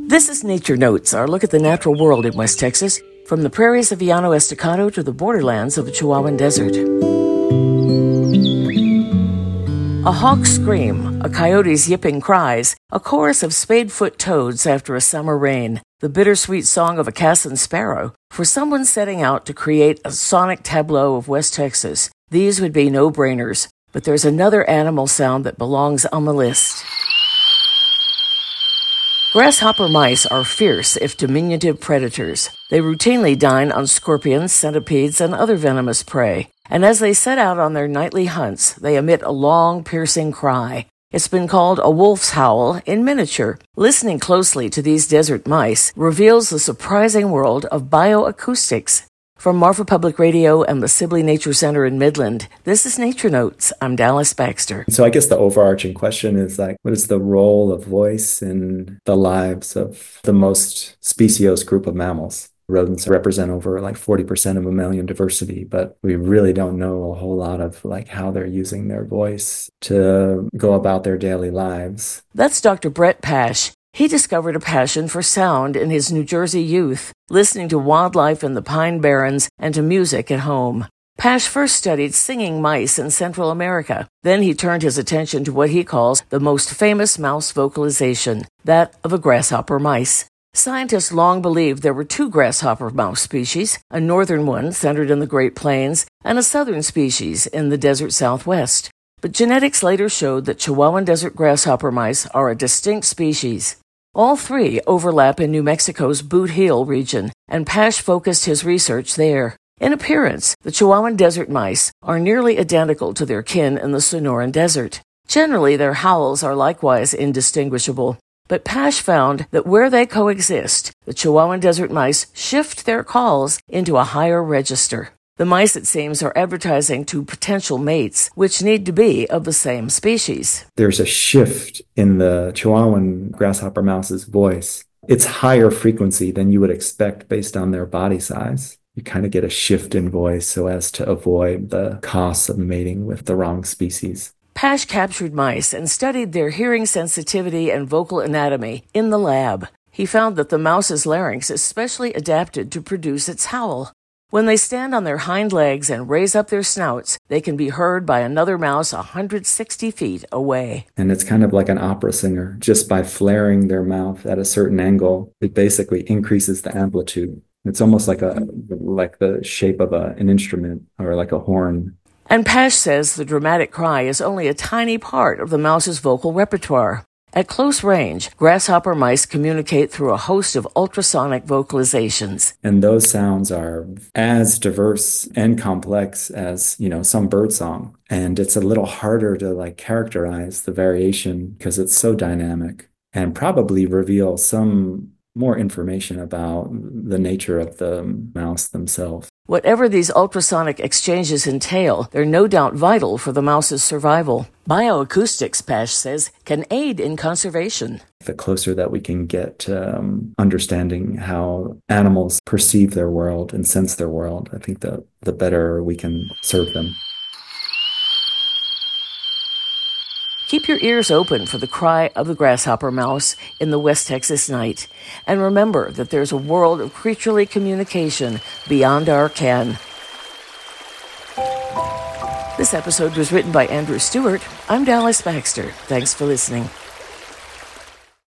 This is Nature Notes, our look at the natural world in West Texas, from the prairies of Llano Estacado to the borderlands of the Chihuahuan Desert. A hawk's scream, a coyote's yipping cries, a chorus of spade-foot toads after a summer rain, the bittersweet song of a Cassin sparrow. For someone setting out to create a sonic tableau of West Texas, these would be no-brainers. But there's another animal sound that belongs on the list. Grasshopper mice are fierce, if diminutive, predators. They routinely dine on scorpions, centipedes, and other venomous prey. And as they set out on their nightly hunts, they emit a long, piercing cry. It's been called a wolf's howl in miniature. Listening closely to these desert mice reveals the surprising world of bioacoustics. From Marfa Public Radio and the Sibley Nature Center in Midland, this is Nature Notes. I'm Dallas Baxter. So I guess the overarching question is what is the role of voice in the lives of the most speciose group of mammals? Rodents represent over 40% of mammalian diversity, but we really don't know a whole lot of how they're using their voice to go about their daily lives. That's Dr. Brett Pash. He discovered a passion for sound in his New Jersey youth, listening to wildlife in the Pine Barrens and to music at home. Pash first studied singing mice in Central America. Then he turned his attention to what he calls the most famous mouse vocalization, that of a grasshopper mice. Scientists long believed there were two grasshopper mouse species, a northern one centered in the Great Plains and a southern species in the desert Southwest. But genetics later showed that Chihuahuan desert grasshopper mice are a distinct species. All three overlap in New Mexico's Boot Heel region, and Pash focused his research there. In appearance, the Chihuahuan desert mice are nearly identical to their kin in the Sonoran Desert. Generally, their howls are likewise indistinguishable. But Pash found that where they coexist, the Chihuahuan desert mice shift their calls into a higher register. The mice, it seems, are advertising to potential mates, which need to be of the same species. There's a shift in the Chihuahuan grasshopper mouse's voice. It's higher frequency than you would expect based on their body size. You kind of get a shift in voice so as to avoid the costs of mating with the wrong species. Pash captured mice and studied their hearing sensitivity and vocal anatomy in the lab. He found that the mouse's larynx is specially adapted to produce its howl. When they stand on their hind legs and raise up their snouts, they can be heard by another mouse 160 feet away. And it's kind of like an opera singer. Just by flaring their mouth at a certain angle, it basically increases the amplitude. It's almost like the shape of an instrument or like a horn. And Pash says the dramatic cry is only a tiny part of the mouse's vocal repertoire. At close range, grasshopper mice communicate through a host of ultrasonic vocalizations. And those sounds are as diverse and complex as, some bird song. And it's a little harder to characterize the variation because it's so dynamic and probably reveal some more information about the nature of the mouse themselves. Whatever these ultrasonic exchanges entail, they're no doubt vital for the mouse's survival. Bioacoustics, Pash says, can aid in conservation. The closer that we can get to understanding how animals perceive their world and sense their world, I think the better we can serve them. Keep your ears open for the cry of the grasshopper mouse in the West Texas night. And remember that there's a world of creaturely communication beyond our ken. This episode was written by Andrew Stewart. I'm Dallas Baxter. Thanks for listening.